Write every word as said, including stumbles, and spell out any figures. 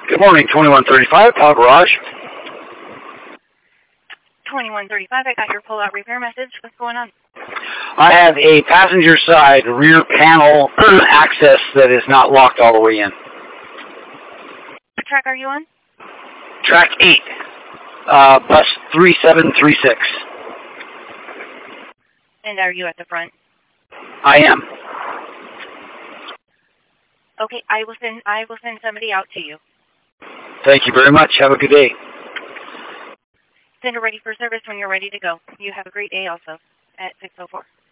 Good morning, twenty-one thirty-five, Power Garage. twenty-one thirty-five, I got your pull-out repair message. What's going on? I have a passenger side rear panel access that is not locked all the way in. What track are you on? Track eight, uh, bus three seven three six. And are you at the front? I am. Okay, I will send I will send somebody out to you. Thank you very much. Have a good day. Send her ready for service when you're ready to go. You have a great day also at six oh four.